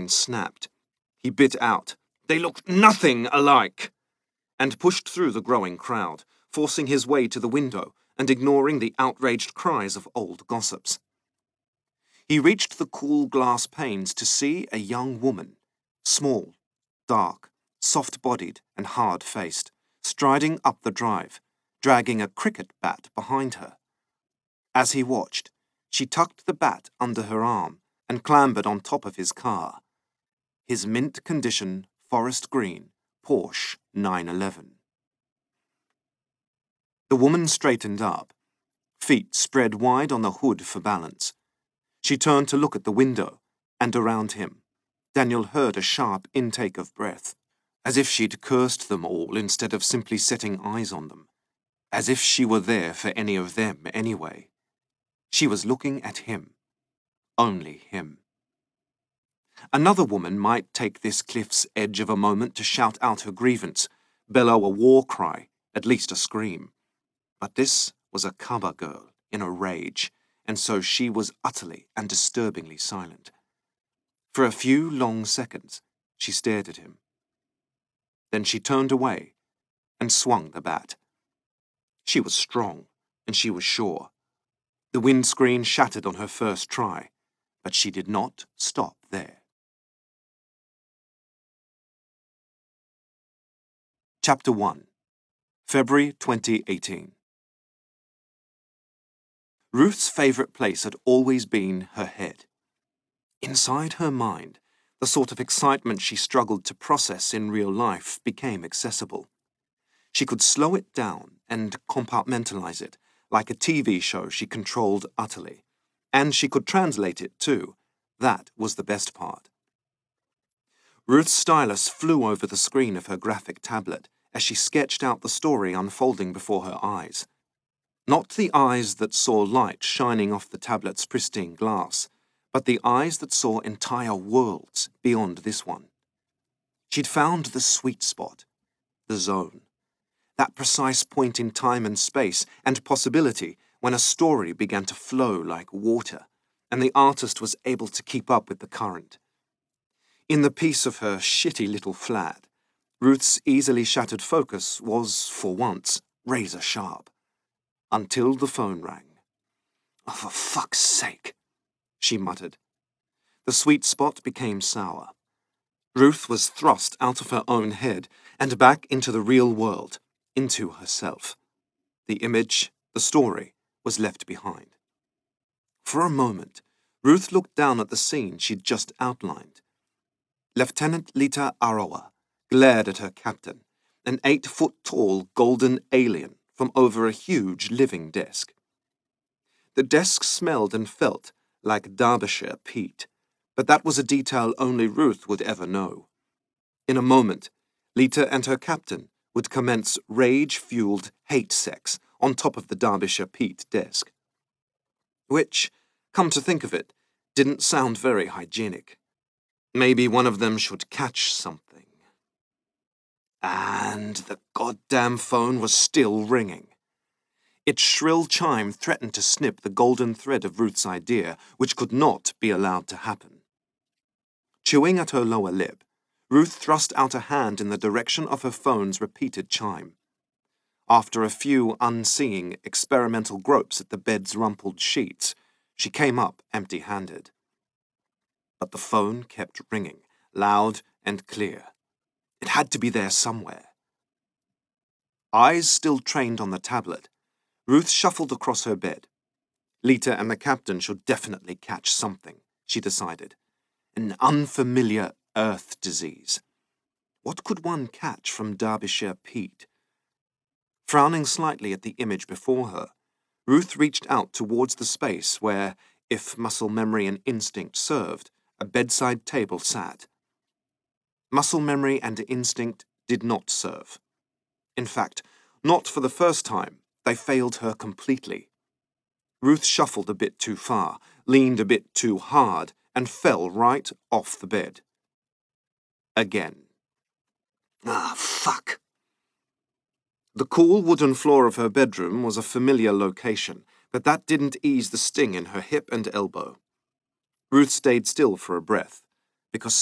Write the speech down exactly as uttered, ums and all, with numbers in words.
spine snapped. He bit out, "They look nothing alike!" and pushed through the growing crowd, forcing his way to the window and ignoring the outraged cries of old gossips. He reached the cool glass panes to see a young woman, small, dark, soft-bodied and hard-faced, striding up the drive, dragging a cricket bat behind her. As he watched, she tucked the bat under her arm and clambered on top of his car. His mint-condition, forest green Porsche nine eleven. The woman straightened up, feet spread wide on the hood for balance. She turned to look at the window, and around him, Daniel heard a sharp intake of breath, as if she'd cursed them all instead of simply setting eyes on them, as if she were there for any of them anyway. She was looking at him. Only him. Another woman might take this cliff's edge of a moment to shout out her grievance, bellow a war cry, at least a scream. But this was a Kaba girl in a rage, and so she was utterly and disturbingly silent. For a few long seconds, she stared at him. Then she turned away and swung the bat. She was strong, and she was sure. The windscreen shattered on her first try, but she did not stop there. Chapter one. February twenty eighteen. Ruth's favorite place had always been her head. Inside her mind, the sort of excitement she struggled to process in real life became accessible. She could slow it down and compartmentalize it, like a T V show she controlled utterly. And she could translate it, too. That was the best part. Ruth's stylus flew over the screen of her graphic tablet as she sketched out the story unfolding before her eyes. Not the eyes that saw light shining off the tablet's pristine glass, but the eyes that saw entire worlds beyond this one. She'd found the sweet spot, the zone, that precise point in time and space and possibility when a story began to flow like water, and the artist was able to keep up with the current. In the peace of her shitty little flat, Ruth's easily shattered focus was, for once, razor sharp. Until the phone rang. "Oh, for fuck's sake," she muttered. The sweet spot became sour. Ruth was thrust out of her own head and back into the real world, into herself. The image, the story, was left behind. For a moment, Ruth looked down at the scene she'd just outlined. Lieutenant Lita Arawa glared at her captain, an eight-foot-tall golden alien from over a huge living desk. The desk smelled and felt like Derbyshire peat, but that was a detail only Ruth would ever know. In a moment, Lita and her captain would commence rage-fueled hate sex on top of the Derbyshire peat desk. Which, come to think of it, didn't sound very hygienic. Maybe one of them should catch something. And the goddamn phone was still ringing. Its shrill chime threatened to snip the golden thread of Ruth's idea, which could not be allowed to happen. Chewing at her lower lip, Ruth thrust out a hand in the direction of her phone's repeated chime. After a few unseeing, experimental gropes at the bed's rumpled sheets, she came up empty-handed. But the phone kept ringing, loud and clear. It had to be there somewhere. Eyes still trained on the tablet, Ruth shuffled across her bed. Lita and the captain should definitely catch something, she decided. An unfamiliar earth disease. What could one catch from Derbyshire peat? Frowning slightly at the image before her, Ruth reached out towards the space where, if muscle memory and instinct served, a bedside table sat. Muscle memory and instinct did not serve. In fact, not for the first time, they failed her completely. Ruth shuffled a bit too far, leaned a bit too hard, and fell right off the bed. Again. Ah, fuck. The cool wooden floor of her bedroom was a familiar location, but that didn't ease the sting in her hip and elbow. Ruth stayed still for a breath, because